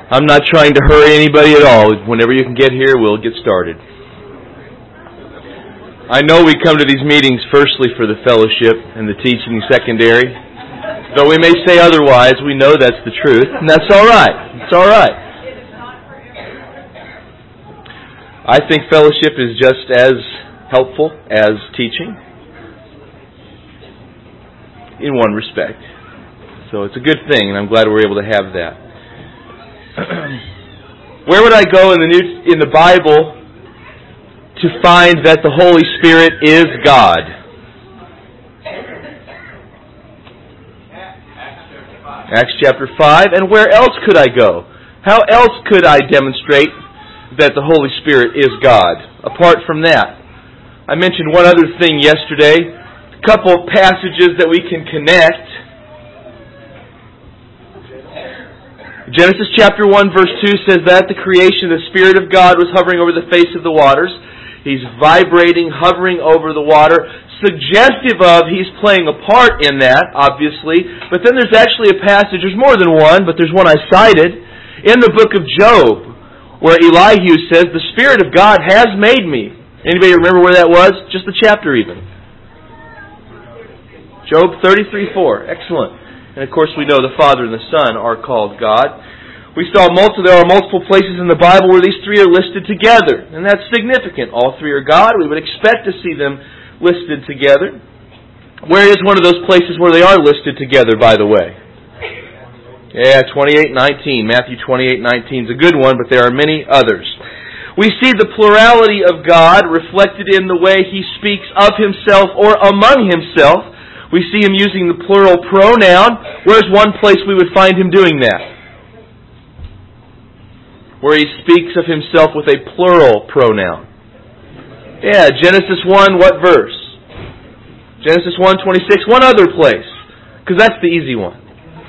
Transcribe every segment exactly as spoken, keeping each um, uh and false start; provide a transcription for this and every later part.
I'm not trying to hurry anybody at all. Whenever you can get here, we'll get started. I know we come to these meetings firstly for the fellowship and the teaching secondary. Though we may say otherwise, we know that's the truth, and that's all right. It's all right. I think fellowship is just as helpful as teaching in one respect. So it's a good thing, and I'm glad we're able to have that. Where would I go in the New, in the Bible to find that the Holy Spirit is God? Acts chapter five. And where else could I go? How else could I demonstrate that the Holy Spirit is God? Apart from that, I mentioned one other thing yesterday. A couple of passages that we can connect. Genesis chapter one verse two says that at the creation the Spirit of God was hovering over the face of the waters. He's vibrating, hovering over the water, suggestive of He's playing a part in that, obviously. But then there's actually a passage, there's more than one, but there's one I cited, in the book of Job, where Elihu says, the Spirit of God has made me. Anybody remember where that was? Just the chapter even. Job thirty-three four. Excellent. And of course we know the Father and the Son are called God. We saw multiple, there are multiple places in the Bible where these three are listed together. And that's significant. All three are God. We would expect to see them listed together. Where is one of those places where they are listed together, by the way? Yeah, twenty-eight nineteen. Matthew twenty-eight nineteen is a good one, but there are many others. We see the plurality of God reflected in the way He speaks of Himself or among Himself. We see Him using the plural pronoun. Where's one place we would find Him doing that? Where He speaks of Himself with a plural pronoun. Yeah, Genesis one, what verse? Genesis one twenty-six, one other place. Because that's the easy one.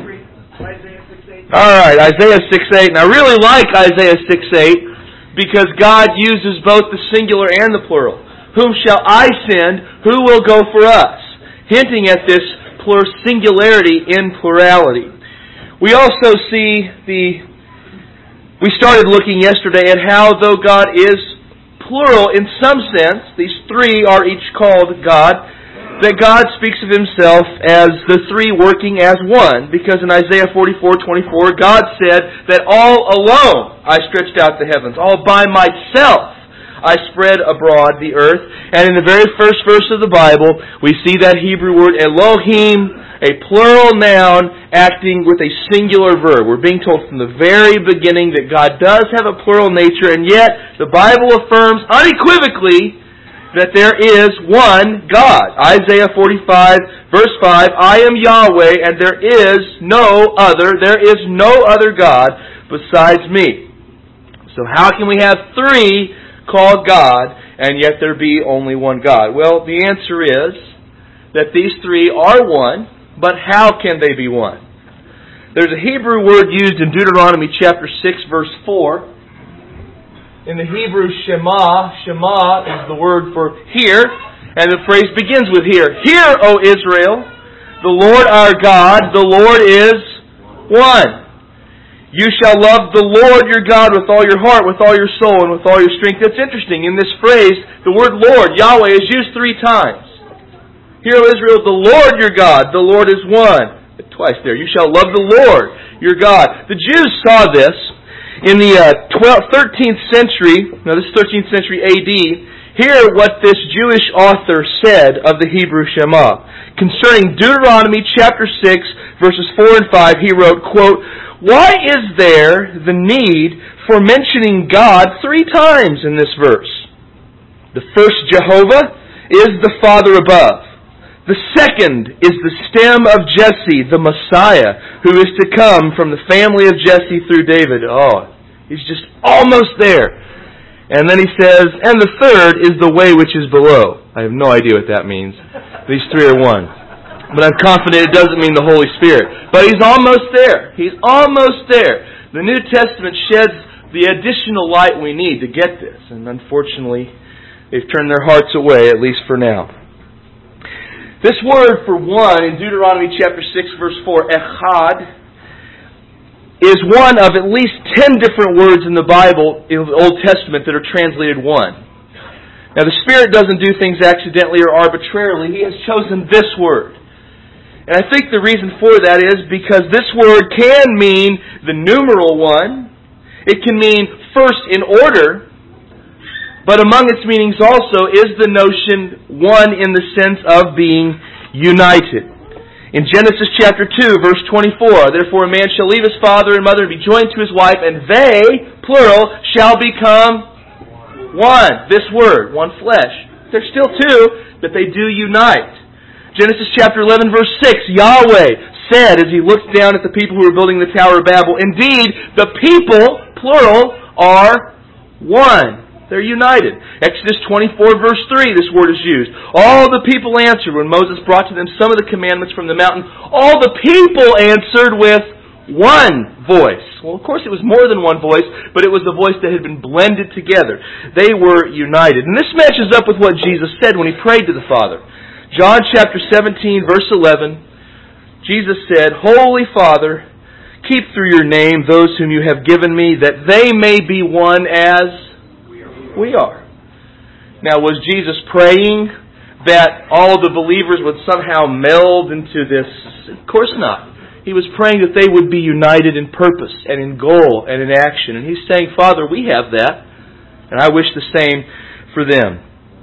Isaiah six eight. Alright, Isaiah six eight. And I really like Isaiah six eight because God uses both the singular and the plural. Whom shall I send? Who will go for us? Hinting at this plur singularity in plurality. We also see the... We started looking yesterday at how though God is plural in some sense, these three are each called God, that God speaks of Himself as the three working as one. Because in Isaiah forty-four twenty-four, God said that all alone I stretched out the heavens. All by myself I spread abroad the earth. And in the very first verse of the Bible, we see that Hebrew word Elohim, a plural noun acting with a singular verb. We're being told from the very beginning that God does have a plural nature, and yet the Bible affirms unequivocally that there is one God. Isaiah forty-five, verse five, I am Yahweh, and there is no other, there is no other God besides me. So how can we have three called God, and yet there be only one God? Well, the answer is that these three are one, but how can they be one? There's a Hebrew word used in Deuteronomy chapter six, verse four. In the Hebrew, Shema, Shema is the word for hear, and the phrase begins with hear. Hear, O Israel, the Lord our God, the Lord is one. You shall love the Lord your God with all your heart, with all your soul, and with all your strength. That's interesting. In this phrase, the word Lord, Yahweh, is used three times. Hear, O Israel, the Lord your God, the Lord is one. Twice there. You shall love the Lord your God. The Jews saw this in the uh, twelfth, thirteenth century. Now this is thirteenth century A D. Hear what this Jewish author said of the Hebrew Shema. Concerning Deuteronomy chapter six, verses four and five, he wrote, quote, why is there the need for mentioning God three times in this verse? The first, Jehovah, is the Father above. The second is the stem of Jesse, the Messiah, who is to come from the family of Jesse through David. Oh, he's just almost there. And then he says, and the third is the way which is below. I have no idea what that means. These three are one. But I'm confident it doesn't mean the Holy Spirit. But he's almost there. He's almost there. The New Testament sheds the additional light we need to get this. And unfortunately, they've turned their hearts away, at least for now. This word for one in Deuteronomy chapter six, verse four, echad, is one of at least ten different words in the Bible, in the Old Testament, that are translated one. Now, the Spirit doesn't do things accidentally or arbitrarily. He has chosen this word. And I think the reason for that is because this word can mean the numeral one. It can mean first in order. But among its meanings also is the notion one in the sense of being united. In Genesis chapter two, verse twenty-four, therefore a man shall leave his father and mother and be joined to his wife, and they, plural, shall become one. This word, one flesh. They're still two, but they do unite. Genesis chapter eleven, verse six, Yahweh said as He looked down at the people who were building the Tower of Babel, indeed, the people, plural, are one. They're united. Exodus twenty-four, verse three, this word is used. All the people answered when Moses brought to them some of the commandments from the mountain. All the people answered with one voice. Well, of course it was more than one voice, but it was the voice that had been blended together. They were united. And this matches up with what Jesus said when He prayed to the Father. John chapter seventeen, verse eleven, Jesus said, Holy Father, keep through your name those whom you have given me, that they may be one as we are. Now, was Jesus praying that all the believers would somehow meld into this? Of course not. He was praying that they would be united in purpose and in goal and in action. And He's saying, Father, we have that, and I wish the same for them.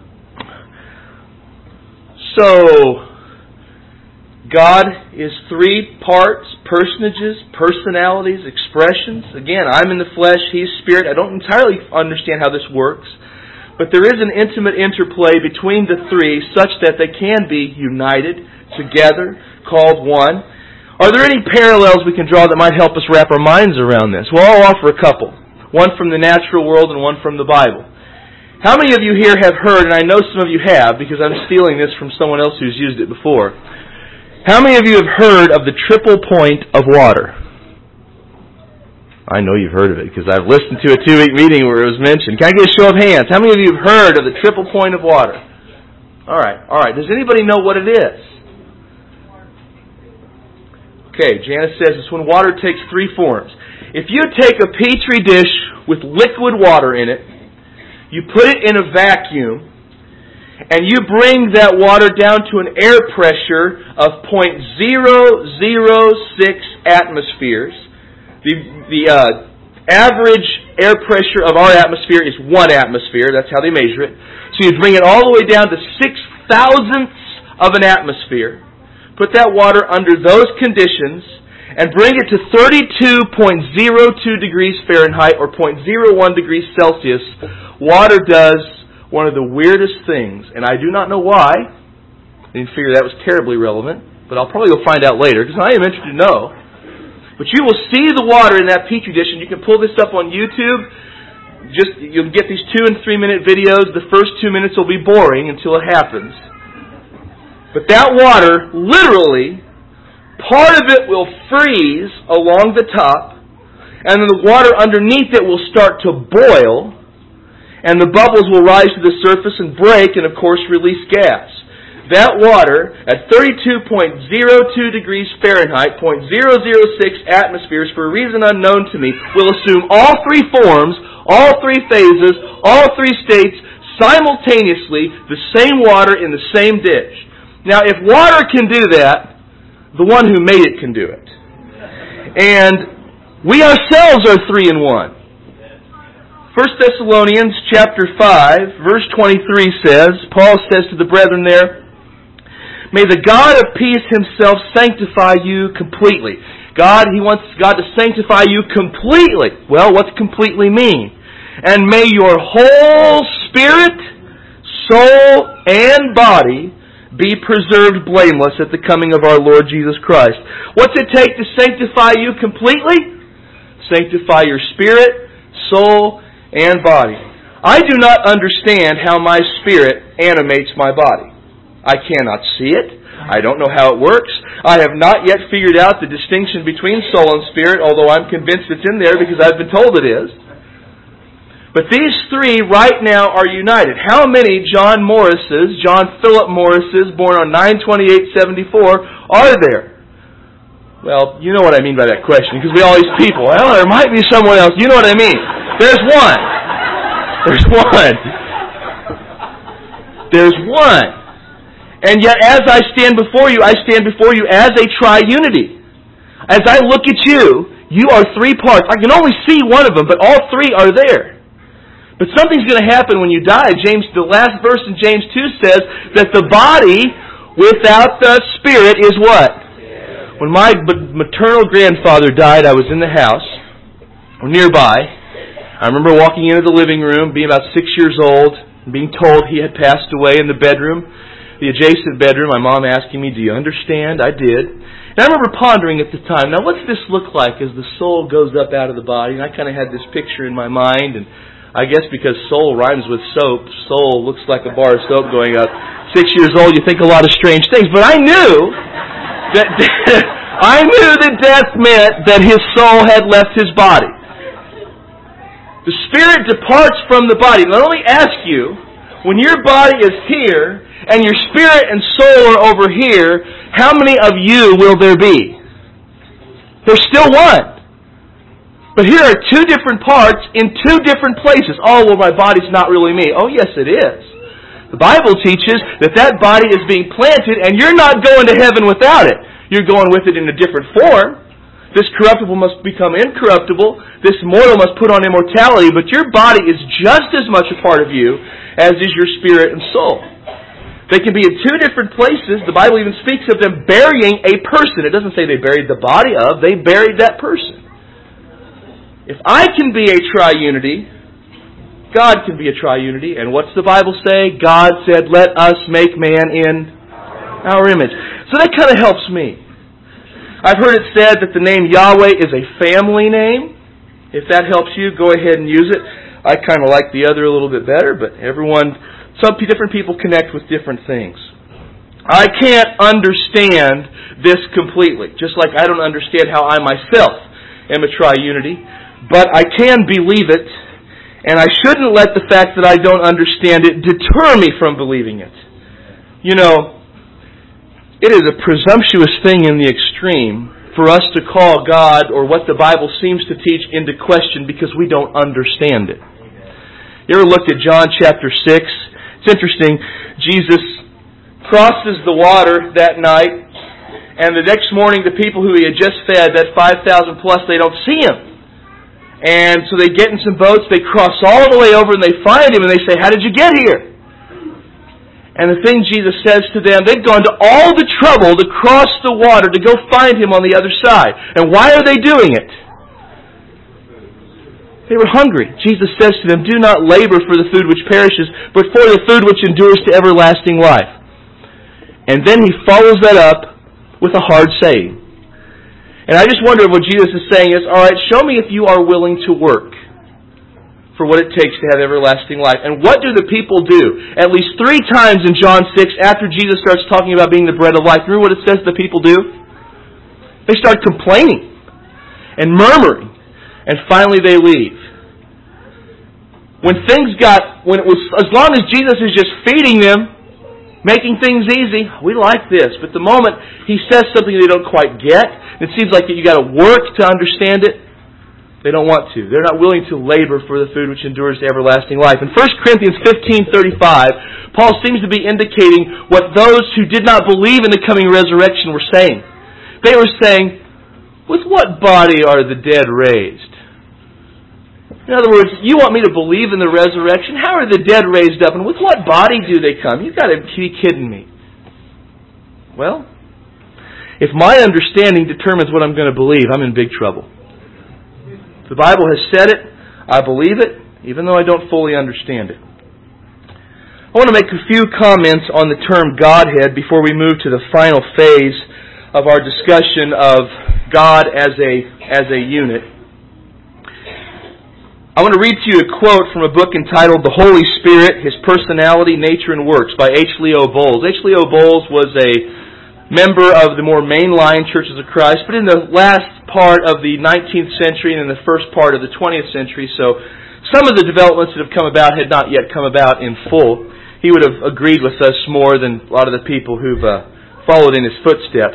So, God is three parts, personages, personalities, expressions. Again, I'm in the flesh, He's spirit. I don't entirely understand how this works. But there is an intimate interplay between the three such that they can be united together, called one. Are there any parallels we can draw that might help us wrap our minds around this? Well, I'll offer a couple. One from the natural world and one from the Bible. How many of you here have heard, and I know some of you have because I'm stealing this from someone else who's used it before. How many of you have heard of the triple point of water? I know you've heard of it because I've listened to a two-week meeting where it was mentioned. Can I get a show of hands? How many of you have heard of the triple point of water? All right, all right. Does anybody know what it is? Okay, Janice says it's when water takes three forms. If you take a Petri dish with liquid water in it, you put it in a vacuum, and you bring that water down to an air pressure of zero point zero zero six atmospheres. The, the uh, average air pressure of our atmosphere is one atmosphere. That's how they measure it. So you bring it all the way down to six thousandths of an atmosphere. Put that water under those conditions and bring it to thirty-two point zero two degrees Fahrenheit or zero point zero one degrees Celsius. Water does one of the weirdest things, and I do not know why. I didn't figure that was terribly relevant, but I'll probably go find out later, because I am interested to know. But you will see the water in that Petri dish, and you can pull this up on YouTube. Just you'll get these two and three minute videos. The first two minutes will be boring until it happens. But that water, literally, part of it will freeze along the top, and then the water underneath it will start to boil, and the bubbles will rise to the surface and break and, of course, release gas. That water, at thirty-two point zero two degrees Fahrenheit, zero point zero zero six atmospheres, for a reason unknown to me, will assume all three forms, all three phases, all three states, simultaneously, the same water in the same dish. Now, if water can do that, the one who made it can do it. And we ourselves are three in one. First Thessalonians chapter five, verse twenty-three says, Paul says to the brethren there, May the God of peace Himself sanctify you completely. God, He wants God to sanctify you completely. Well, what's completely mean? And may your whole spirit, soul, and body be preserved blameless at the coming of our Lord Jesus Christ. What's it take to sanctify you completely? Sanctify your spirit, soul, and body. I do not understand how my spirit animates my body. I cannot see it. I don't know how it works. I have not yet figured out the distinction between soul and spirit, although I'm convinced it's in there because I've been told it is. But these three right now are united. How many John Morrises, John Philip Morrises, born on nine twenty-eight seventy-four, are there? Well, you know what I mean by that question, because we all these people, well, there might be someone else. You know what I mean. There's one. There's one. There's one. And yet, as I stand before you, I stand before you as a triunity. As I look at you, you are three parts. I can only see one of them, but all three are there. But something's going to happen when you die. James, the last verse in James two says that the body without the spirit is what? When my maternal grandfather died, I was in the house, or nearby. I remember walking into the living room, being about six years old, and being told he had passed away in the bedroom, the adjacent bedroom. My mom asking me, do you understand? I did. And I remember pondering at the time, now what's this look like as the soul goes up out of the body? And I kind of had this picture in my mind, and I guess because soul rhymes with soap, soul looks like a bar of soap going up. Six years old, you think a lot of strange things. But I knew that I knew that death meant that his soul had left his body. The spirit departs from the body. Let me ask you, when your body is here and your spirit and soul are over here, how many of you will there be? There's still one. But here are two different parts in two different places. Oh, well, my body's not really me. Oh, yes, it is. The Bible teaches that that body is being planted, and you're not going to heaven without it. You're going with it in a different form. This corruptible must become incorruptible. This mortal must put on immortality. But your body is just as much a part of you as is your spirit and soul. They can be in two different places. The Bible even speaks of them burying a person. It doesn't say they buried the body of. They buried that person. If I can be a triunity, God can be a triunity. And what's the Bible say? God said, let us make man in our image. So that kind of helps me. I've heard it said that the name Yahweh is a family name. If that helps you, go ahead and use it. I kind of like the other a little bit better, but everyone, some different people connect with different things. I can't understand this completely, just like I don't understand how I myself am a triunity. But I can believe it, and I shouldn't let the fact that I don't understand it deter me from believing it. You know, it is a presumptuous thing in the extreme for us to call God or what the Bible seems to teach into question because we don't understand it. You ever looked at John chapter six? It's interesting. Jesus crosses the water that night, and the next morning the people who he had just fed, that five thousand plus, they don't see him. And so they get in some boats, they cross all the way over, and they find him, and they say, how did you get here? And the thing Jesus says to them, they've gone to all the trouble to cross the water to go find him on the other side. And why are they doing it? They were hungry. Jesus says to them, do not labor for the food which perishes, but for the food which endures to everlasting life. And then he follows that up with a hard saying. And I just wonder if what Jesus is saying is, all right, show me if you are willing to work for what it takes to have everlasting life. And what do the people do? At least three times in John six, after Jesus starts talking about being the bread of life, remember what it says the people do? They start complaining and murmuring, and finally they leave. When things got, when it was, as long as Jesus is just feeding them, making things easy, we like this. But the moment he says something they don't quite get, it seems like you got to work to understand it, they don't want to. They're not willing to labor for the food which endures to everlasting life. In First Corinthians fifteen thirty-five, Paul seems to be indicating what those who did not believe in the coming resurrection were saying. They were saying, with what body are the dead raised? In other words, you want me to believe in the resurrection? How are the dead raised up? And with what body do they come? You've got to be kidding me. Well, if my understanding determines what I'm going to believe, I'm in big trouble. The Bible has said it. I believe it, even though I don't fully understand it. I want to make a few comments on the term Godhead before we move to the final phase of our discussion of God as a, as a unit. I want to read to you a quote from a book entitled The Holy Spirit, His Personality, Nature, and Works by H. Leo Bowles. H. Leo Bowles was a member of the more mainline Churches of Christ, but in the last part of the nineteenth century and in the first part of the twentieth century, so some of the developments that have come about had not yet come about in full. He would have agreed with us more than a lot of the people who've uh, followed in his footsteps. But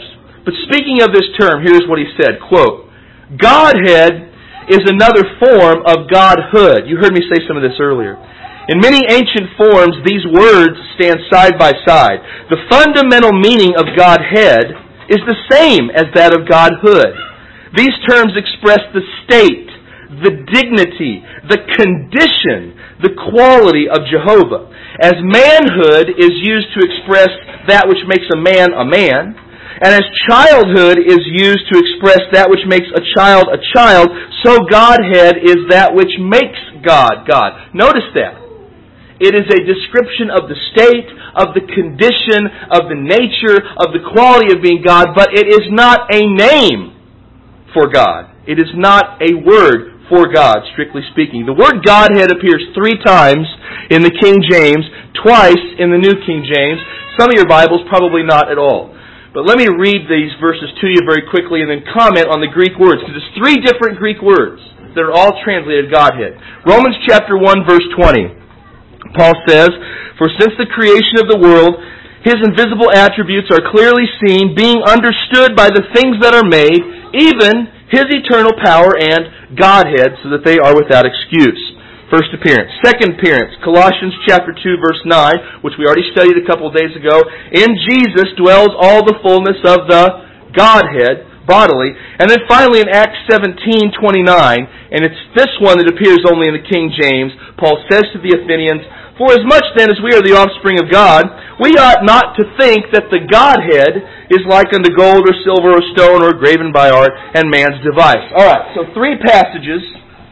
But speaking of this term, here's what he said, quote, Godhead is another form of Godhood. You heard me say some of this earlier. In many ancient forms, these words stand side by side. The fundamental meaning of Godhead is the same as that of Godhood. These terms express the state, the dignity, the condition, the quality of Jehovah. As manhood is used to express that which makes a man a man, and as childhood is used to express that which makes a child a child, so Godhead is that which makes God God. Notice that. It is a description of the state, of the condition, of the nature, of the quality of being God, but it is not a name for God. It is not a word for God, strictly speaking. The word Godhead appears three times in the King James, twice in the New King James. Some of your Bibles, probably not at all. But let me read these verses to you very quickly and then comment on the Greek words, because it's three different Greek words that are all translated Godhead. Romans chapter one, verse twenty. Paul says, For since the creation of the world, His invisible attributes are clearly seen, being understood by the things that are made, even His eternal power and Godhead, so that they are without excuse. First appearance. Second appearance, Colossians chapter two, verse nine, which we already studied a couple of days ago. In Jesus dwells all the fullness of the Godhead, bodily. And then finally in Acts seventeen, twenty-nine, and it's this one that appears only in the King James, Paul says to the Athenians, For as much then as we are the offspring of God, we ought not to think that the Godhead is like unto gold or silver or stone or graven by art and man's device. Alright, so three passages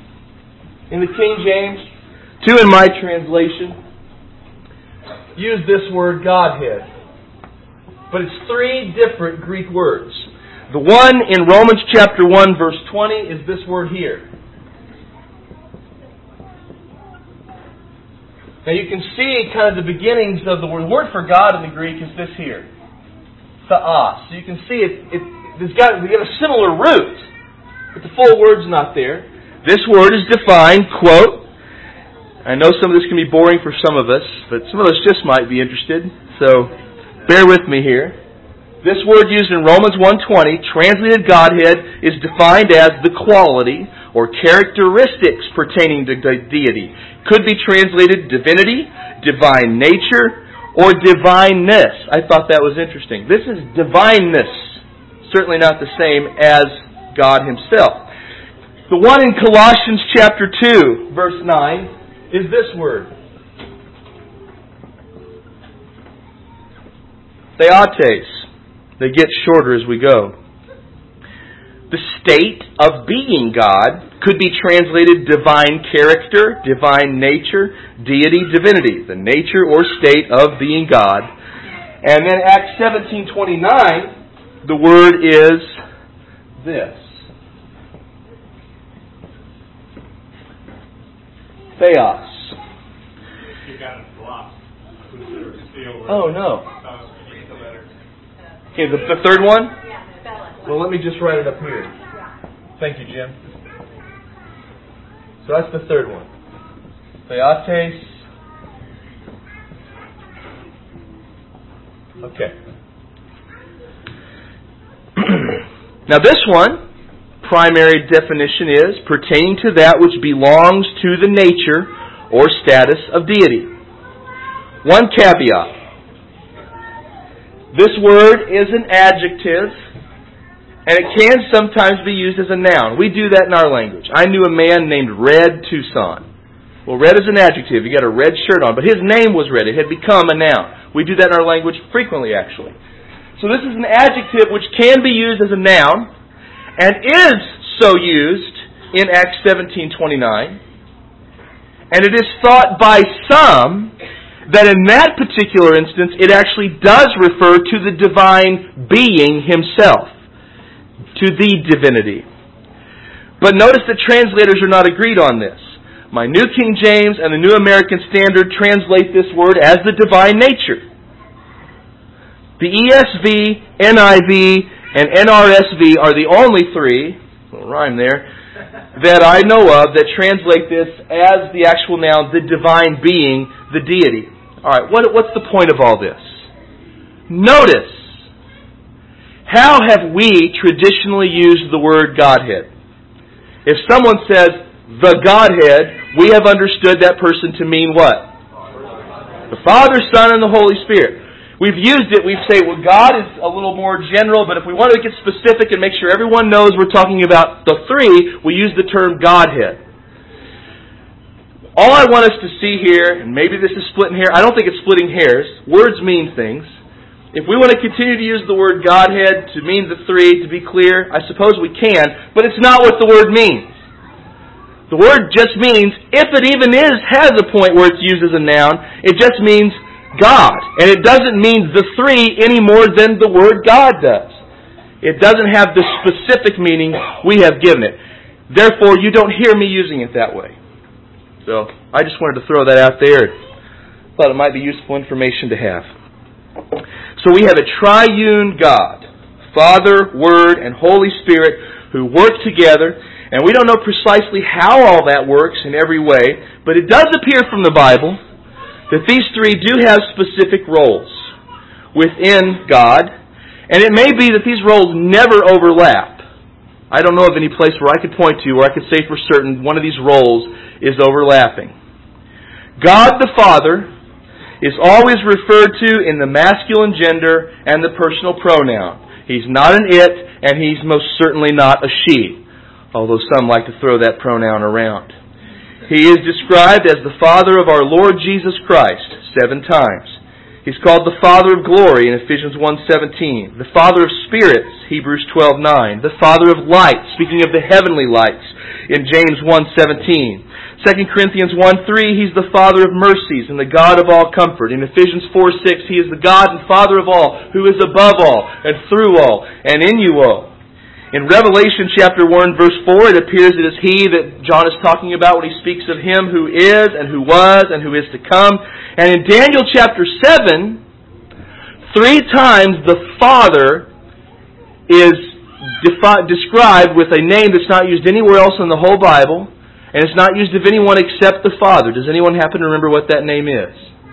in the King James, two in my translation, use this word Godhead. But it's three different Greek words. The one in Romans chapter one, verse twenty is this word here. Now you can see kind of the beginnings of the word. The word for God in the Greek is this here. Theos. So you can see it, it, it's got, it's got a similar root, but the full word's not there. This word is defined, quote, I know some of this can be boring for some of us, but some of us just might be interested, so bear with me here. This word used in Romans one twenty, translated Godhead, is defined as the quality or characteristics pertaining to deity. Could be translated divinity, divine nature, or divineness. I thought that was interesting. This is divineness. Certainly not the same as God Himself. The one in Colossians chapter two, verse nine, is this word. Theotes. They get shorter as we go. The state of being God could be translated divine character, divine nature, deity, divinity. The nature or state of being God. And then Acts seventeen twenty-nine, the word is this. Theos. You got it blocked. Oh, no. Okay, the, the third one? Well, let me just write it up here. Thank you, Jim. So that's the third one. Theotes. Okay. Now this one, primary definition is pertaining to that which belongs to the nature or status of deity. One caveat. This word is an adjective, and it can sometimes be used as a noun. We do that in our language. I knew a man named Red Tucson. Well, red is an adjective. He got a red shirt on, but his name was red. It had become a noun. We do that in our language frequently, actually. So this is an adjective which can be used as a noun, and is so used in Acts seventeen twenty-nine. And it is thought by some that in that particular instance, it actually does refer to the divine being Himself, to the divinity. But notice that translators are not agreed on this. My New King James and the New American Standard translate this word as the divine nature. The E S V, N I V, and N R S V are the only three, little rhyme there, that I know of that translate this as the actual noun, the divine being, the deity. All right, what, what's the point of all this? Notice How have we traditionally used the word Godhead? If someone says, the Godhead, we have understood that person to mean what? The Father, Son, and the Holy Spirit. We've used it, we say, well, God is a little more general, but if we want to get specific and make sure everyone knows we're talking about the three, we use the term Godhead. All I want us to see here, and maybe this is splitting hairs, I don't think it's splitting hairs. Words mean things. If we want to continue to use the word Godhead to mean the three, to be clear, I suppose we can, but it's not what the word means. The word just means, if it even is, has a point where it's used as a noun, it just means God. And it doesn't mean the three any more than the word God does. It doesn't have the specific meaning we have given it. Therefore, you don't hear me using it that way. So, I just wanted to throw that out there. Thought it might be useful information to have. So we have a triune God, Father, Word, and Holy Spirit, who work together. And we don't know precisely how all that works in every way, but it does appear from the Bible that these three do have specific roles within God, and it may be that these roles never overlap. I don't know of any place where I could point to where I could say for certain one of these roles is overlapping. God the Father is always referred to in the masculine gender and the personal pronoun. He's not an it, and He's most certainly not a she, although some like to throw that pronoun around. He is described as the Father of our Lord Jesus Christ seven times. He's called the Father of Glory in Ephesians one seventeen. The Father of Spirits, Hebrews twelve nine. The Father of Lights, speaking of the heavenly lights, in James one seventeen. Second Corinthians one three, He's the Father of mercies and the God of all comfort. In Ephesians four six, He is the God and Father of all, who is above all, and through all, and in you all. In Revelation chapter one, verse four, it appears it is He that John is talking about when he speaks of Him who is, and who was, and who is to come. And in Daniel chapter seven, three times the Father is defi- described with a name that's not used anywhere else in the whole Bible, and it's not used of anyone except the Father. Does anyone happen to remember what that name is?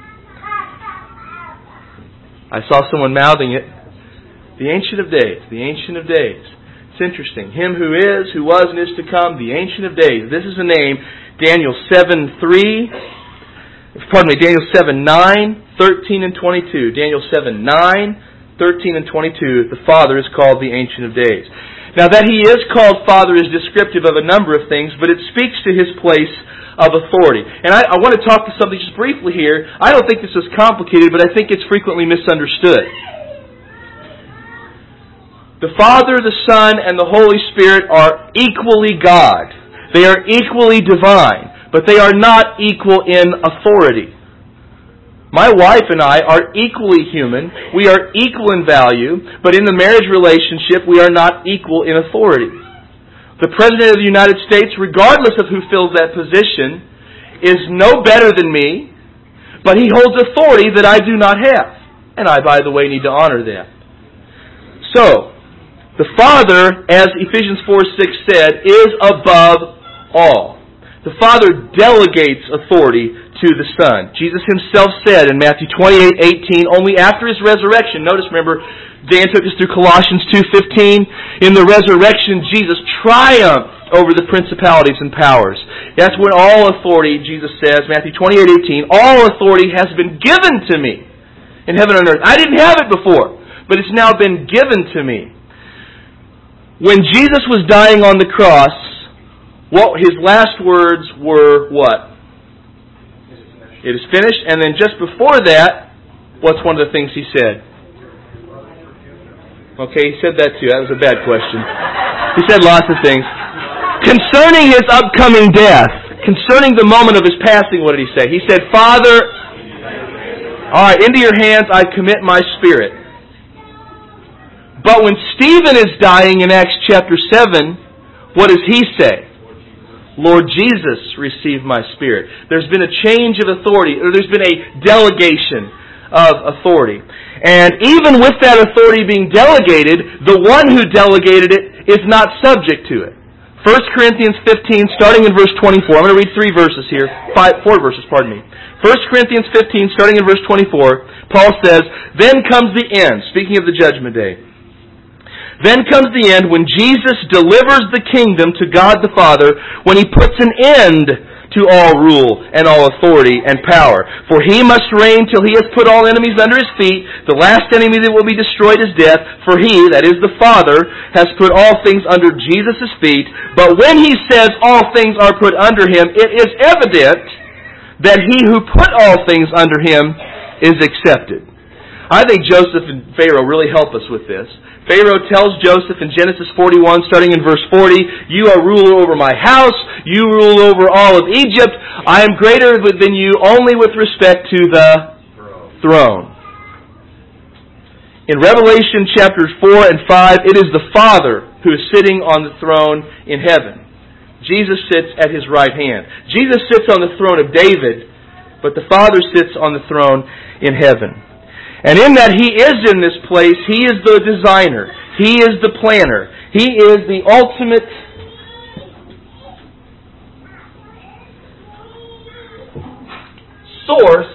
I saw someone mouthing it. The Ancient of Days. The Ancient of Days. It's interesting. Him who is, who was, and is to come, the Ancient of Days. This is a name, Daniel seven three, pardon me, Daniel seven nine, thirteen, and twenty-two. Daniel seven nine, thirteen, and twenty-two, the Father is called the Ancient of Days. Now that He is called Father is descriptive of a number of things, but it speaks to His place of authority. And I, I want to talk to something just briefly here. I don't think this is complicated, but I think it's frequently misunderstood. The Father, the Son, and the Holy Spirit are equally God. They are equally divine, but they are not equal in authority. My wife and I are equally human. We are equal in value, but in the marriage relationship, we are not equal in authority. The President of the United States, regardless of who fills that position, is no better than me, but he holds authority that I do not have. And I, by the way, need to honor that. So, the Father, as Ephesians four six said, is above all. The Father delegates authority to the Son. Jesus Himself said in Matthew twenty-eight eighteen, only after His resurrection, notice, remember, Dan took us through Colossians two fifteen, in the resurrection, Jesus triumphed over the principalities and powers. That's when all authority, Jesus says, Matthew twenty-eight eighteen, all authority has been given to me in heaven and earth. I didn't have it before, but it's now been given to me. When Jesus was dying on the cross, what His last words were what? It is finished. And then just before that, what's one of the things He said? Okay, He said that too. That was a bad question. He said lots of things. Concerning His upcoming death, concerning the moment of His passing, what did He say? He said, Father, all right, into your hands I commit my spirit. But when Stephen is dying in Acts chapter seven, what does he say? Lord Jesus, receive my spirit. There's been a change of authority, or there's been a delegation of authority. And even with that authority being delegated, the one who delegated it is not subject to it. First Corinthians fifteen, starting in verse twenty-four. I'm going to read three verses here. Five, four verses, pardon me. First Corinthians fifteen, starting in verse twenty-four, Paul says, Then comes the end, speaking of the judgment day. Then comes the end when Jesus delivers the kingdom to God the Father, when He puts an end to all rule and all authority and power. For He must reign till He has put all enemies under His feet. The last enemy that will be destroyed is death. For He, that is the Father, has put all things under Jesus' feet. But when He says all things are put under Him, it is evident that He who put all things under Him is accepted. I think Joseph and Pharaoh really help us with this. Pharaoh tells Joseph in Genesis forty-one, starting in verse forty, "You are ruler over my house. You rule over all of Egypt. I am greater than you only with respect to the throne." In Revelation chapters four and five, it is the Father who is sitting on the throne in heaven. Jesus sits at His right hand. Jesus sits on the throne of David, but the Father sits on the throne in heaven. And in that He is in this place, He is the designer. He is the planner. He is the ultimate source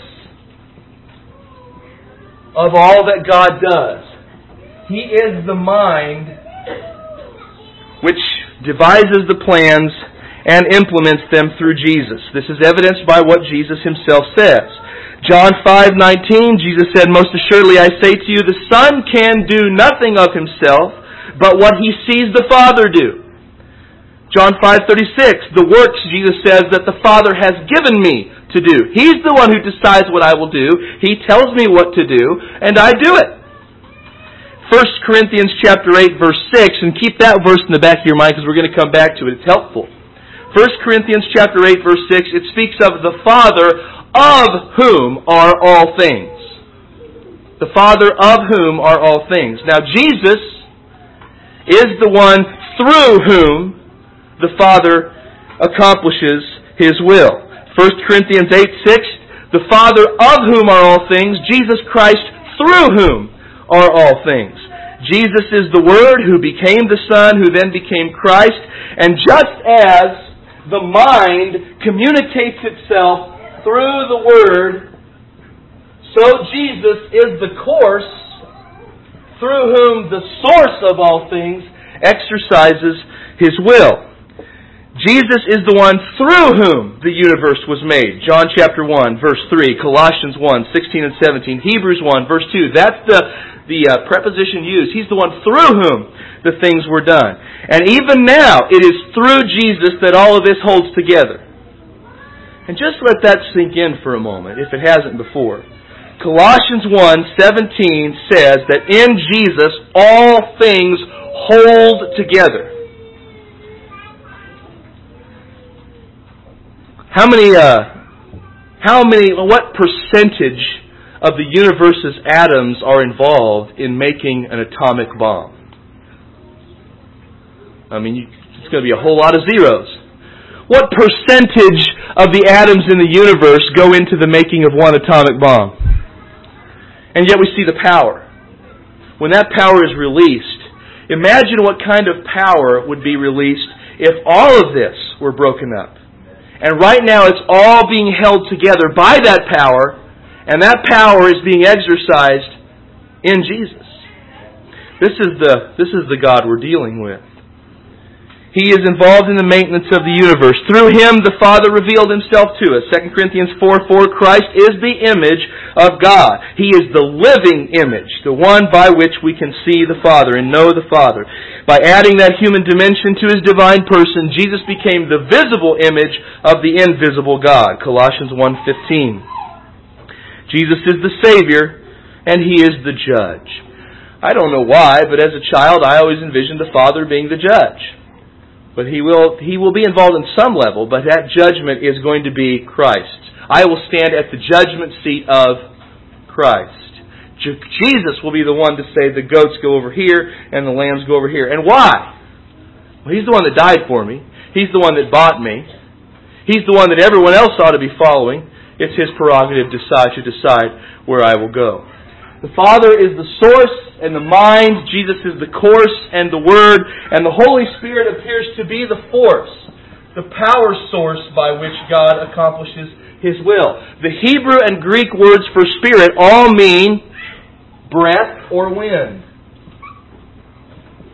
of all that God does. He is the mind which devises the plans and implements them through Jesus. This is evidenced by what Jesus Himself says. John five nineteen, Jesus said, "Most assuredly I say to you, the Son can do nothing of Himself, but what He sees the Father do." John five thirty-six, "The works," Jesus says, "that the Father has given me to do." He's the one who decides what I will do. He tells me what to do, and I do it. First Corinthians chapter eight, verse six, and keep that verse in the back of your mind because we're going to come back to it. It's helpful. First Corinthians chapter eight, verse six, it speaks of the Father of whom are all things. The Father of whom are all things. Now Jesus is the one through whom the Father accomplishes His will. First Corinthians eight six, the Father of whom are all things, Jesus Christ through whom are all things. Jesus is the Word who became the Son, who then became Christ. And just as the mind communicates itself through the Word, so Jesus is the course through whom the source of all things exercises His will. Jesus is the one through whom the universe was made. John chapter one, verse three, Colossians one, sixteen and seventeen, Hebrews one, verse two. That's the, the uh, preposition used. He's the one through whom the things were done. And even now, it is through Jesus that all of this holds together. And just let that sink in for a moment, if it hasn't before. Colossians one seventeen says that in Jesus all things hold together. How many, uh, how many, what percentage of the universe's atoms are involved in making an atomic bomb? I mean, you, it's going to be a whole lot of zeros. What percentage of the atoms in the universe go into the making of one atomic bomb? And yet we see the power. When that power is released, imagine what kind of power would be released if all of this were broken up. And right now it's all being held together by that power, and that power is being exercised in Jesus. This is the, this is the God we're dealing with. He is involved in the maintenance of the universe. Through Him, the Father revealed Himself to us. Second Corinthians four four, Christ is the image of God. He is the living image, the one by which we can see the Father and know the Father. By adding that human dimension to His divine person, Jesus became the visible image of the invisible God. Colossians one fifteen. Jesus is the Savior, and He is the judge. I don't know why, but as a child I always envisioned the Father being the judge. But he will he will be involved in some level, but that judgment is going to be Christ's. I will stand at the judgment seat of Christ. Jesus will be the one to say the goats go over here and the lambs go over here. And why? Well, He's the one that died for me. He's the one that bought me. He's the one that everyone else ought to be following. It's His prerogative decide to decide where I will go. The Father is the source and the mind. Jesus is the course and the Word. And the Holy Spirit appears to be the force, the power source by which God accomplishes His will. The Hebrew and Greek words for Spirit all mean breath or wind.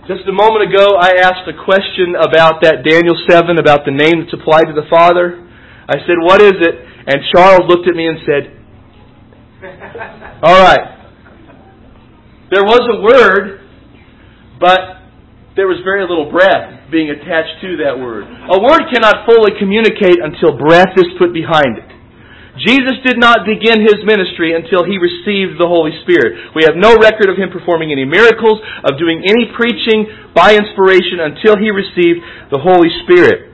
Just a moment ago, I asked a question about that Daniel seven, about the name that's applied to the Father. I said, what is it? And Charles looked at me and said, all right. There was a word, but there was very little breath being attached to that word. A word cannot fully communicate until breath is put behind it. Jesus did not begin His ministry until He received the Holy Spirit. We have no record of Him performing any miracles, of doing any preaching by inspiration until He received the Holy Spirit.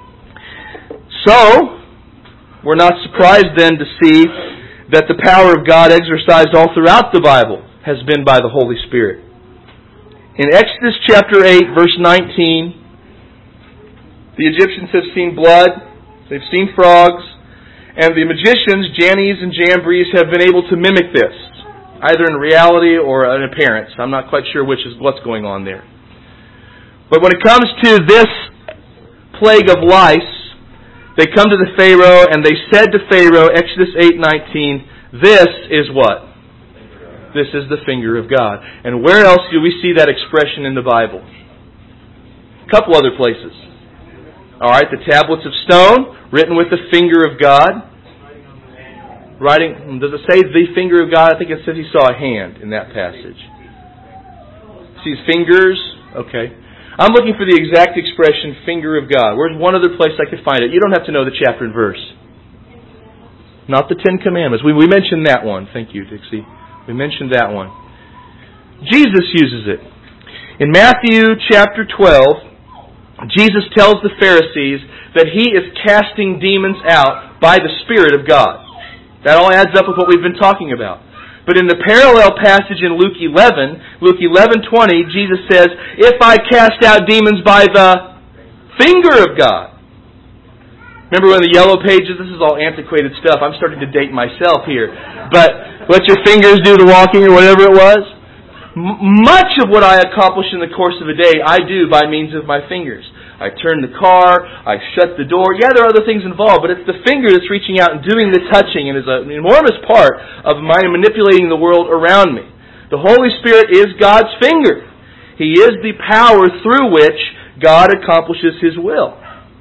So, we're not surprised then to see that the power of God exercised all throughout the Bible has been by the Holy Spirit. In Exodus chapter eight, verse nineteen, the Egyptians have seen blood, they've seen frogs, and the magicians, Jannes and Jambres, have been able to mimic this, either in reality or in appearance. I'm not quite sure which is what's going on there. But when it comes to this plague of lice, they come to the Pharaoh and they said to Pharaoh, Exodus eight nineteen, this is what? This is the finger of God. And where else do we see that expression in the Bible? A couple other places. Alright, the tablets of stone, written with the finger of God. Writing, does it say the finger of God? I think it says he saw a hand in that passage. See his fingers? Okay. I'm looking for the exact expression, finger of God. Where's one other place I could find it? You don't have to know the chapter and verse. Not the Ten Commandments. We, we mentioned that one. Thank you, Dixie. We mentioned that one. Jesus uses it. In Matthew chapter twelve, Jesus tells the Pharisees that He is casting demons out by the Spirit of God. That all adds up with what we've been talking about. But in the parallel passage in Luke eleven, Luke eleven twenty, Jesus says, if I cast out demons by the finger of God. Remember when the yellow pages, this is all antiquated stuff. I'm starting to date myself here. But let your fingers do the walking or whatever it was. M- much of what I accomplish in the course of a day, I do by means of my fingers. I turn the car, I shut the door. Yeah, there are other things involved, but it's the finger that's reaching out and doing the touching and is an enormous part of my manipulating the world around me. The Holy Spirit is God's finger. He is the power through which God accomplishes His will.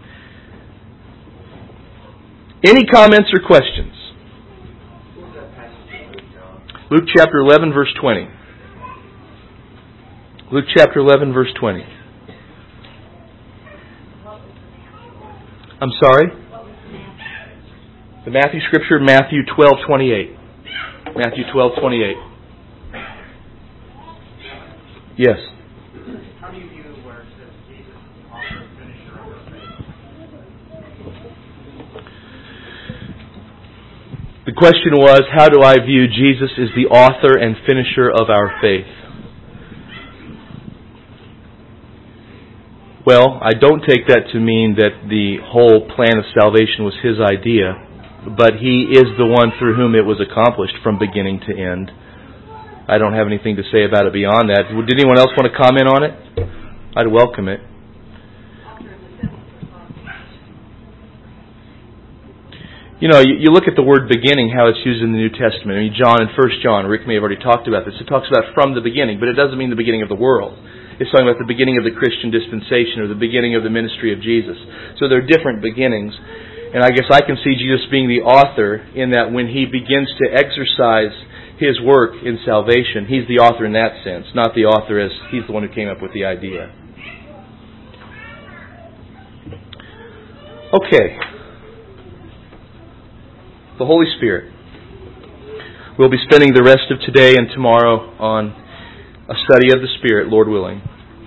Any comments or questions? Luke chapter eleven, verse twenty. Luke chapter eleven, verse twenty. I'm sorry? The Matthew scripture, Matthew twelve twenty-eight. Matthew twelve twenty-eight. Yes. How do you view where it says Jesus, author and finisher of our faith? The question was, how do I view Jesus as the author and finisher of our faith? Well, I don't take that to mean that the whole plan of salvation was His idea, but He is the one through whom it was accomplished from beginning to end. I don't have anything to say about it beyond that. Did anyone else want to comment on it? I'd welcome it. You know, you, you look at the word beginning, how it's used in the New Testament. I mean, John in First John, Rick may have already talked about this. It talks about from the beginning, but it doesn't mean the beginning of the world. It's talking about the beginning of the Christian dispensation or the beginning of the ministry of Jesus. So there are different beginnings. And I guess I can see Jesus being the author in that when He begins to exercise His work in salvation, He's the author in that sense, not the author as He's the one who came up with the idea. Okay. The Holy Spirit. We'll be spending the rest of today and tomorrow on a study of the Spirit, Lord willing.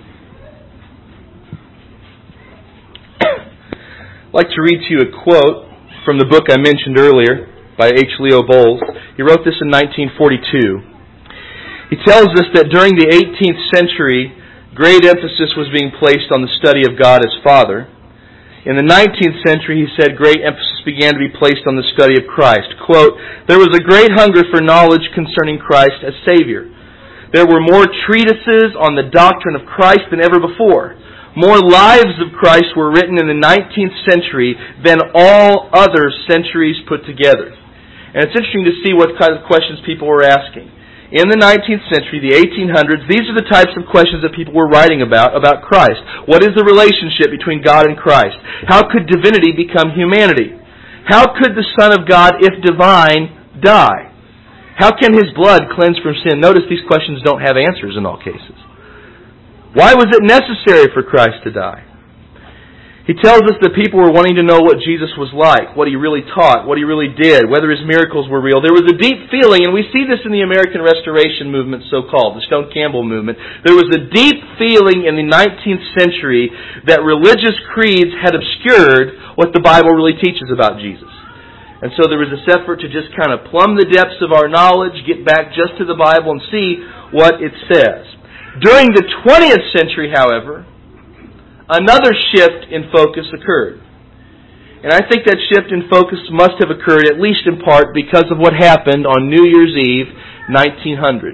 I'd like to read to you a quote from the book I mentioned earlier by H. Leo Bowles. He wrote this in nineteen forty-two. He tells us that during the eighteenth century, great emphasis was being placed on the study of God as Father. In the nineteenth century, he said, great emphasis began to be placed on the study of Christ. Quote, there was a great hunger for knowledge concerning Christ as Savior. There were more treatises on the doctrine of Christ than ever before. More lives of Christ were written in the nineteenth century than all other centuries put together. And it's interesting to see what kind of questions people were asking. in the nineteenth century, the eighteen hundreds, these are the types of questions that people were writing about, about Christ. What is the relationship between God and Christ? How could divinity become humanity? How could the Son of God, if divine, die? How can His blood cleanse from sin? Notice these questions don't have answers in all cases. Why was it necessary for Christ to die? He tells us that people were wanting to know what Jesus was like, what He really taught, what He really did, whether His miracles were real. There was a deep feeling, and we see this in the American Restoration movement, so-called, the Stone Campbell movement. There was a deep feeling in the nineteenth century that religious creeds had obscured what the Bible really teaches about Jesus. And so there was this effort to just kind of plumb the depths of our knowledge, get back just to the Bible and see what it says. During the twentieth century, however, another shift in focus occurred. And I think that shift in focus must have occurred, at least in part, because of what happened on New Year's Eve, nineteen hundred.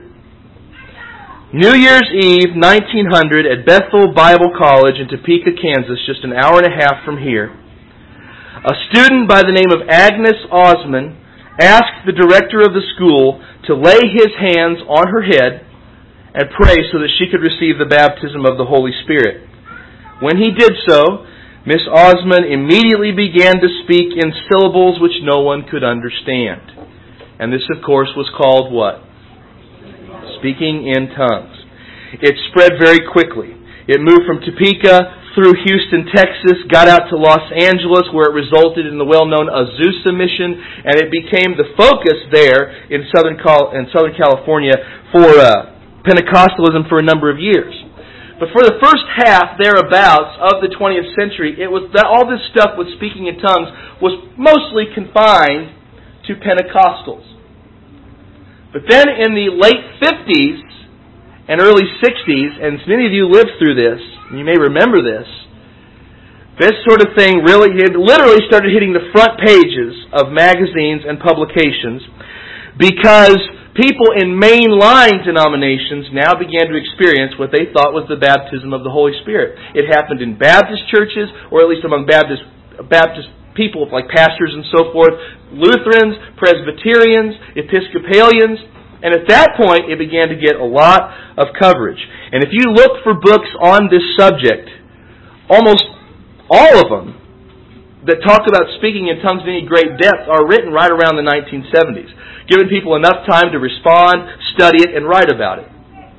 New Year's Eve, nineteen hundred, at Bethel Bible College in Topeka, Kansas, just an hour and a half from here, a student by the name of Agnes Osman asked the director of the school to lay his hands on her head and pray so that she could receive the baptism of the Holy Spirit. When he did so, Miss Osman immediately began to speak in syllables which no one could understand. And this, of course, was called what? Speaking in tongues. It spread very quickly. It moved from Topeka through Houston, Texas, got out to Los Angeles, where it resulted in the well-known Azusa Mission, and it became the focus there in Southern Cal- in Southern California for uh, Pentecostalism for a number of years. But for the first half, thereabouts, of the twentieth century, it was that all this stuff with speaking in tongues was mostly confined to Pentecostals. But then in the late fifties and early sixties, and many of you lived through this, and you may remember this, this sort of thing really, it literally started hitting the front pages of magazines and publications because people in mainline denominations now began to experience what they thought was the baptism of the Holy Spirit. It happened in Baptist churches, or at least among Baptist Baptist people like pastors and so forth, Lutherans, Presbyterians, Episcopalians, and at that point it began to get a lot of coverage. And if you look for books on this subject, almost all of them that talk about speaking in tongues in any great depth are written right around the nineteen seventies, giving people enough time to respond, study it, and write about it.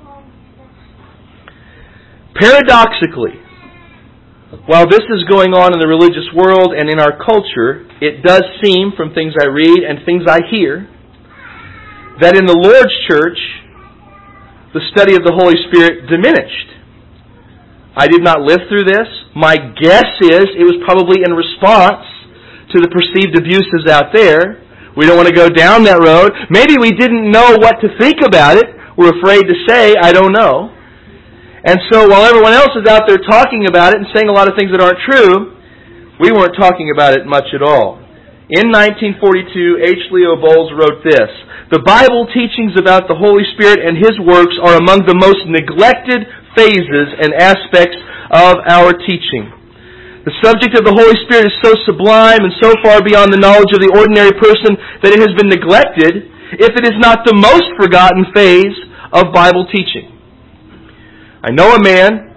Paradoxically, while this is going on in the religious world and in our culture, it does seem, from things I read and things I hear, that in the Lord's church, the study of the Holy Spirit diminished. I did not live through this. My guess is it was probably in response to the perceived abuses out there. We don't want to go down that road. Maybe we didn't know what to think about it. We're afraid to say, I don't know. And so while everyone else is out there talking about it and saying a lot of things that aren't true, we weren't talking about it much at all. In nineteen forty-two, H. Leo Bowles wrote this: "The Bible teachings about the Holy Spirit and His works are among the most neglected phases and aspects of our teaching. The subject of the Holy Spirit is so sublime and so far beyond the knowledge of the ordinary person that it has been neglected, if it is not the most forgotten phase of Bible teaching." I know a man,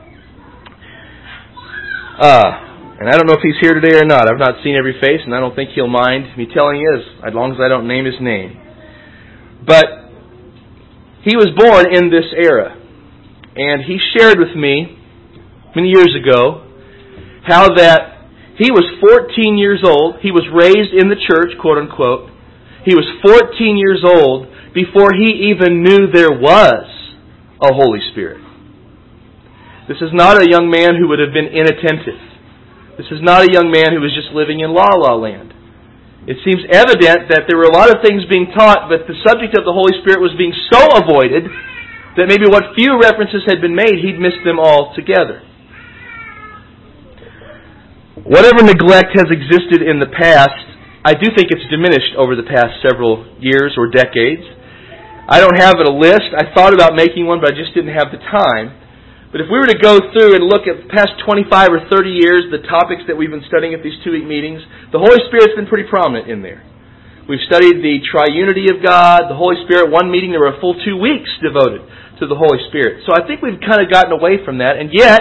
uh, and I don't know if he's here today or not. I've not seen every face, and I don't think he'll mind me telling you, as long as I don't name his name. But he was born in this era. And he shared with me, many years ago, how that he was fourteen years old. He was raised in the church, quote unquote. He was fourteen years old before he even knew there was a Holy Spirit. This is not a young man who would have been inattentive. This is not a young man who was just living in la-la land. It seems evident that there were a lot of things being taught, but the subject of the Holy Spirit was being so avoided that maybe what few references had been made, he'd missed them all together. Whatever neglect has existed in the past, I do think it's diminished over the past several years or decades. I don't have a list. I thought about making one, but I just didn't have the time. But if we were to go through and look at the past twenty-five or thirty years, the topics that we've been studying at these two-week meetings, the Holy Spirit's been pretty prominent in there. We've studied the triunity of God, the Holy Spirit. One meeting, there were a full two weeks devoted to the Holy Spirit. So I think we've kind of gotten away from that. And yet,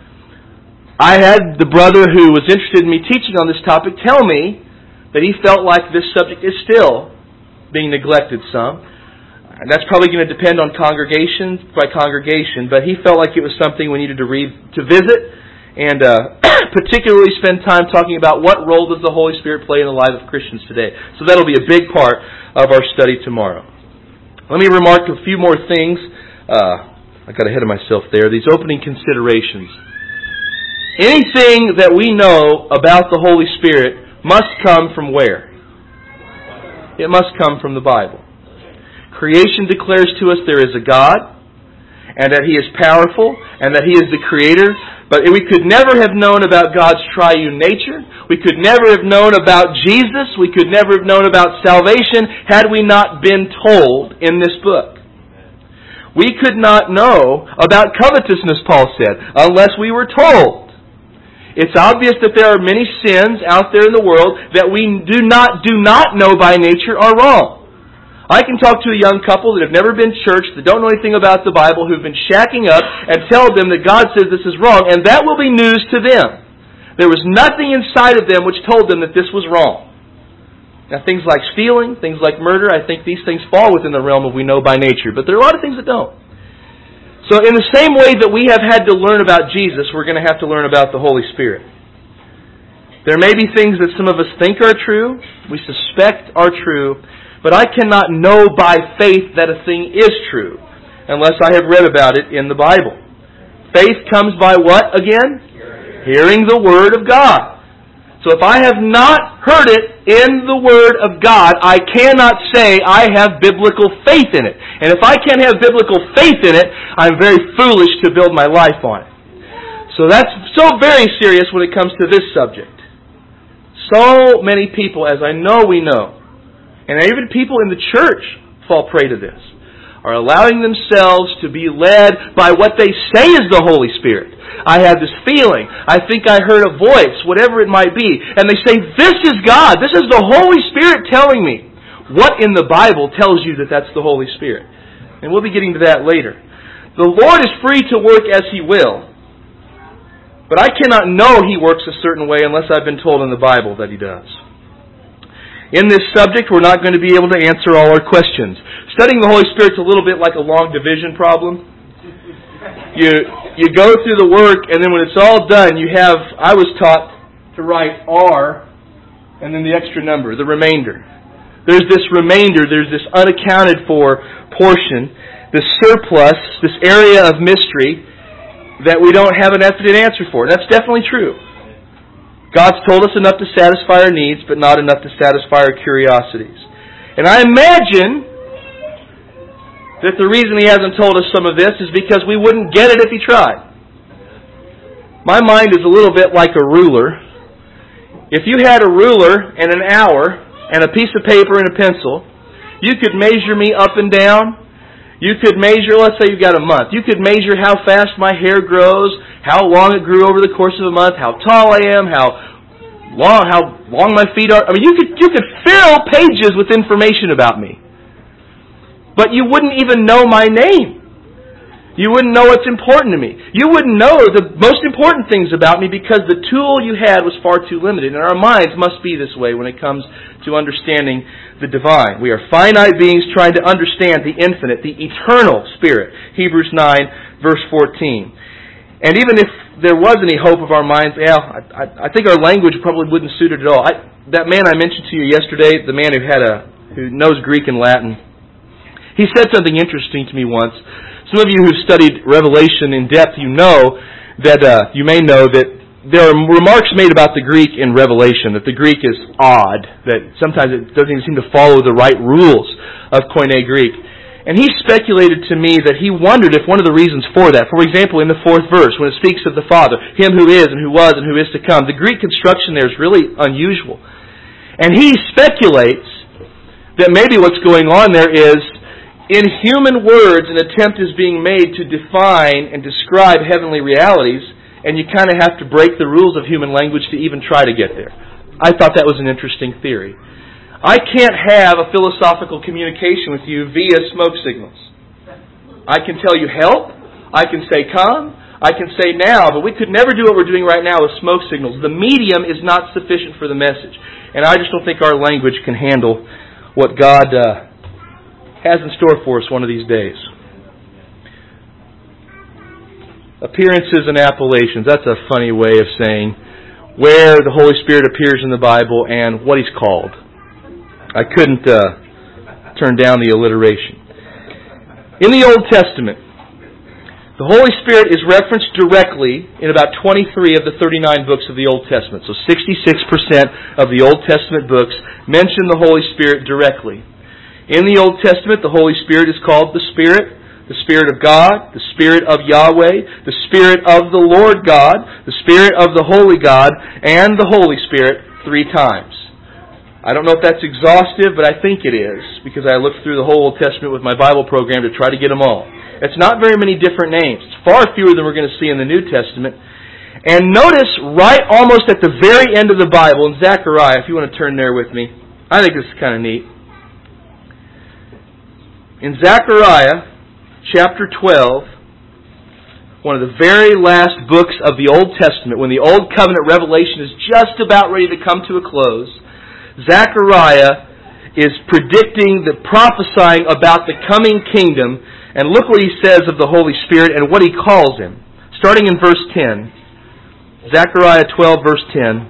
I had the brother who was interested in me teaching on this topic tell me that he felt like this subject is still being neglected some. And that's probably going to depend on congregation by congregation, but he felt like it was something we needed to read, to visit, and uh, particularly spend time talking about what role does the Holy Spirit play in the life of Christians today. So that'll be a big part of our study tomorrow. Let me remark a few more things. Uh, I got ahead of myself there. These opening considerations. Anything that we know about the Holy Spirit must come from where? It must come from the Bible. Creation declares to us there is a God, and that He is powerful, and that He is the Creator. But we could never have known about God's triune nature. We could never have known about Jesus. We could never have known about salvation had we not been told in this book. We could not know about covetousness, Paul said, unless we were told. It's obvious that there are many sins out there in the world that we do not do not know by nature are wrong. I can talk to a young couple that have never been to church, that don't know anything about the Bible, who've been shacking up, and tell them that God says this is wrong, and that will be news to them. There was nothing inside of them which told them that this was wrong. Now, things like stealing, things like murder, I think these things fall within the realm of we know by nature, but there are a lot of things that don't. So in the same way that we have had to learn about Jesus, we're going to have to learn about the Holy Spirit. There may be things that some of us think are true, we suspect are true, but I cannot know by faith that a thing is true unless I have read about it in the Bible. Faith comes by what again? Hearing, Hearing the Word of God. So if I have not heard it in the Word of God, I cannot say I have biblical faith in it. And if I can't have biblical faith in it, I'm very foolish to build my life on it. So that's so very serious when it comes to this subject. So many people, as I know we know, and even people in the church fall prey to this, are allowing themselves to be led by what they say is the Holy Spirit. I have this feeling. I think I heard a voice, whatever it might be. And they say, this is God. This is the Holy Spirit telling me. What in the Bible tells you that that's the Holy Spirit? And we'll be getting to that later. The Lord is free to work as He will. But I cannot know He works a certain way unless I've been told in the Bible that He does. In this subject, we're not going to be able to answer all our questions. Studying the Holy Spirit's a little bit like a long division problem. You you go through the work, and then when it's all done, you have, I was taught to write R, and then the extra number, the remainder. There's this remainder, there's this unaccounted for portion, this surplus, this area of mystery that we don't have an definite answer for. That's definitely true. God's told us enough to satisfy our needs, but not enough to satisfy our curiosities. And I imagine that the reason He hasn't told us some of this is because we wouldn't get it if He tried. My mind is a little bit like a ruler. If you had a ruler and an hour and a piece of paper and a pencil, you could measure me up and down. You could measure, let's say you've got a month. You could measure how fast my hair grows, how long it grew over the course of a month, how tall I am, how long how long my feet are. I mean, you could you could fill pages with information about me. But you wouldn't even know my name. You wouldn't know what's important to me. You wouldn't know the most important things about me because the tool you had was far too limited. And our minds must be this way when it comes to understanding the divine. We are finite beings trying to understand the infinite, the eternal Spirit. Hebrews nine, verse fourteen. And even if there was any hope of our minds, yeah, I, I, I think our language probably wouldn't suit it at all. I, that man I mentioned to you yesterday, the man who had a who knows Greek and Latin, he said something interesting to me once. Some of you who've studied Revelation in depth, you know that uh, you may know that there are remarks made about the Greek in Revelation, that the Greek is odd, that sometimes it doesn't even seem to follow the right rules of Koine Greek. And he speculated to me that he wondered if one of the reasons for that, for example, in the fourth verse, when it speaks of the Father, Him who is and who was and who is to come, the Greek construction there is really unusual. And he speculates that maybe what's going on there is, in human words, an attempt is being made to define and describe heavenly realities, and you kind of have to break the rules of human language to even try to get there. I thought that was an interesting theory. I can't have a philosophical communication with you via smoke signals. I can tell you help, I can say come, I can say now, but we could never do what we're doing right now with smoke signals. The medium is not sufficient for the message. And I just don't think our language can handle what God uh, has in store for us one of these days. Appearances and appellations. That's a funny way of saying where the Holy Spirit appears in the Bible and what He's called. I couldn't uh, turn down the alliteration. In the Old Testament, the Holy Spirit is referenced directly in about twenty-three of the thirty-nine books of the Old Testament. So sixty-six percent of the Old Testament books mention the Holy Spirit directly. In the Old Testament, the Holy Spirit is called the Spirit, the Spirit of God, the Spirit of Yahweh, the Spirit of the Lord God, the Spirit of the Holy God, and the Holy Spirit three times. I don't know if that's exhaustive, but I think it is, because I looked through the whole Old Testament with my Bible program to try to get them all. It's not very many different names. It's far fewer than we're going to see in the New Testament. And notice right almost at the very end of the Bible, in Zechariah, if you want to turn there with me, I think this is kind of neat. In Zechariah chapter twelve, one of the very last books of the Old Testament, when the Old Covenant revelation is just about ready to come to a close, Zechariah is predicting, the prophesying about the coming kingdom, and look what he says of the Holy Spirit and what he calls Him. Starting in verse ten, Zechariah twelve, verse ten.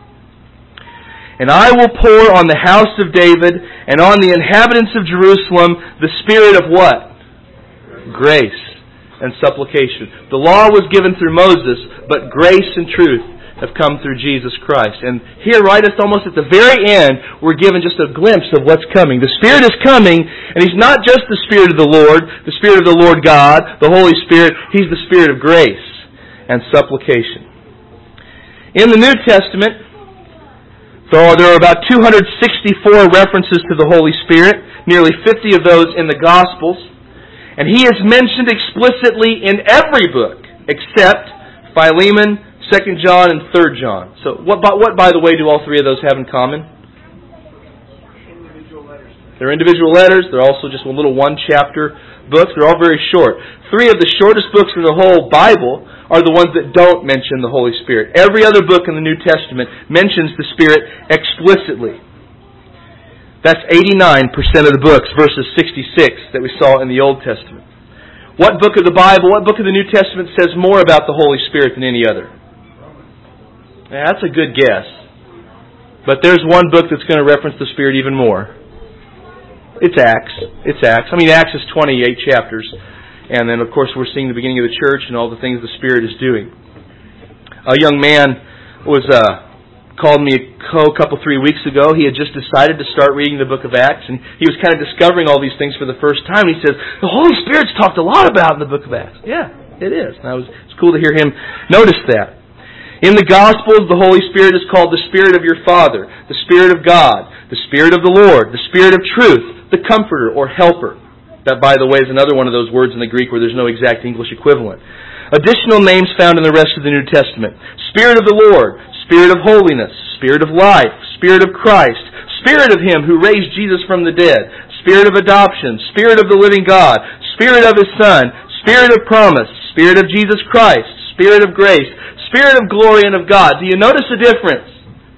And I will pour on the house of David and on the inhabitants of Jerusalem the Spirit of what? Grace and supplication. The law was given through Moses, but grace and truth have come through Jesus Christ. And here, right at almost at the very end, we're given just a glimpse of what's coming. The Spirit is coming, and He's not just the Spirit of the Lord, the Spirit of the Lord God, the Holy Spirit. He's the Spirit of grace and supplication. In the New Testament, though there are about two hundred sixty-four references to the Holy Spirit, nearly fifty of those in the Gospels, and He is mentioned explicitly in every book except Philemon, Second John, and Third John. So what, what, by the way, do all three of those have in common? Individual letters. They're individual letters. They're also just little one-chapter books. They're all very short. Three of the shortest books in the whole Bible are the ones that don't mention the Holy Spirit. Every other book in the New Testament mentions the Spirit explicitly. That's eighty-nine percent of the books versus sixty-six that we saw in the Old Testament. What book of the Bible, what book of the New Testament says more about the Holy Spirit than any other? Yeah, that's a good guess. But there's one book that's going to reference the Spirit even more. It's Acts. It's Acts. I mean, Acts is twenty-eight chapters. And then, of course, we're seeing the beginning of the church and all the things the Spirit is doing. A young man was uh, called me a couple, three weeks ago. He had just decided to start reading the book of Acts. And he was kind of discovering all these things for the first time. He says, the Holy Spirit's talked a lot about in the book of Acts. Yeah, it is. And I was, it's cool to hear him notice that. In the Gospels, the Holy Spirit is called the Spirit of your Father, the Spirit of God, the Spirit of the Lord, the Spirit of truth, the Comforter or Helper. That, by the way, is another one of those words in the Greek where there's no exact English equivalent. Additional names found in the rest of the New Testament. Spirit of the Lord, Spirit of holiness, Spirit of life, Spirit of Christ, Spirit of Him who raised Jesus from the dead, Spirit of adoption, Spirit of the living God, Spirit of His Son, Spirit of promise, Spirit of Jesus Christ, Spirit of grace, Spirit of glory and of God. Do you notice the difference?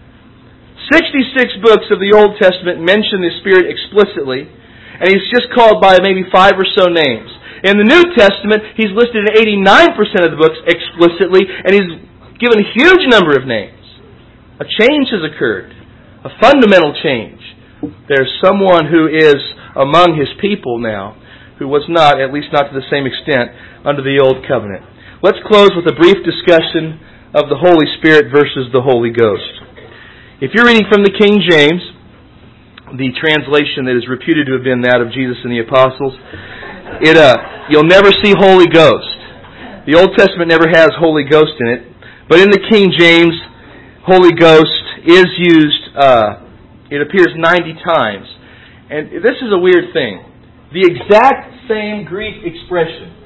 sixty-six books of the Old Testament mention the Spirit explicitly, and He's just called by maybe five or so names. In the New Testament, He's listed in eighty-nine percent of the books explicitly, and He's given a huge number of names. A change has occurred. A fundamental change. There's someone who is among His people now, who was not, at least not to the same extent, under the Old Covenant. Let's close with a brief discussion of the Holy Spirit versus the Holy Ghost. If you're reading from the King James, the translation that is reputed to have been that of Jesus and the Apostles, it uh, you'll never see Holy Ghost. The Old Testament never has Holy Ghost in it, but in the King James, Holy Ghost is used, uh, it appears ninety times. And this is a weird thing. The exact same Greek expression,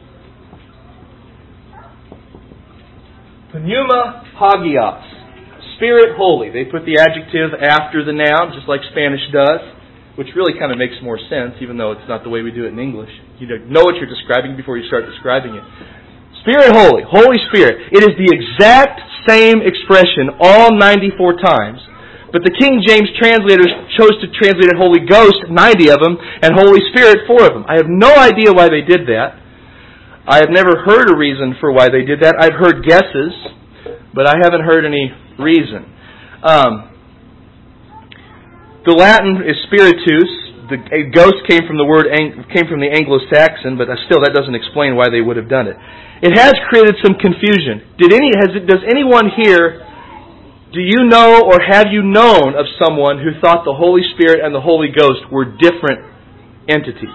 Pneuma Hagios, Spirit holy. They put the adjective after the noun, just like Spanish does, which really kind of makes more sense, even though it's not the way we do it in English. You know what you're describing before you start describing it. Spirit holy, Holy Spirit. It is the exact same expression all ninety-four times, but the King James translators chose to translate it Holy Ghost, ninety of them, and Holy Spirit, four of them. I have no idea why they did that. I have never heard a reason for why they did that. I've heard guesses, but I haven't heard any reason. Um, the Latin is spiritus. The ghost came from the word came from the Anglo-Saxon, but still that doesn't explain why they would have done it. It has created some confusion. Did any has does anyone here, do you know or have you known of someone who thought the Holy Spirit and the Holy Ghost were different entities?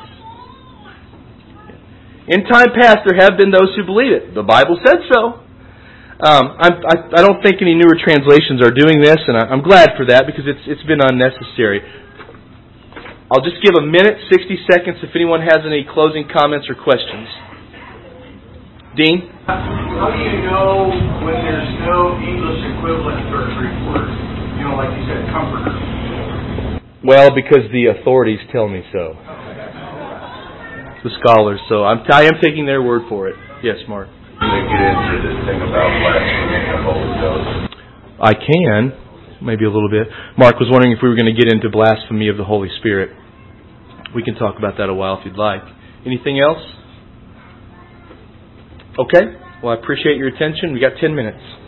In time past, there have been those who believe it. The Bible said so. Um, I'm, I, I don't think any newer translations are doing this, and I'm glad for that because it's it's been unnecessary. I'll just give a minute, sixty seconds, if anyone has any closing comments or questions. Dean? How do you know when there's no English equivalent for a Greek word? You know, like you said, comforter. Well, because the authorities tell me so. The scholars. So I'm, I am taking their word for it. Yes, Mark? Can you get into this thing about blasphemy of the Holy Ghost? I can. Maybe a little bit. Mark was wondering if we were going to get into blasphemy of the Holy Spirit. We can talk about that a while if you'd like. Anything else? Okay. Well, I appreciate your attention. We got ten minutes.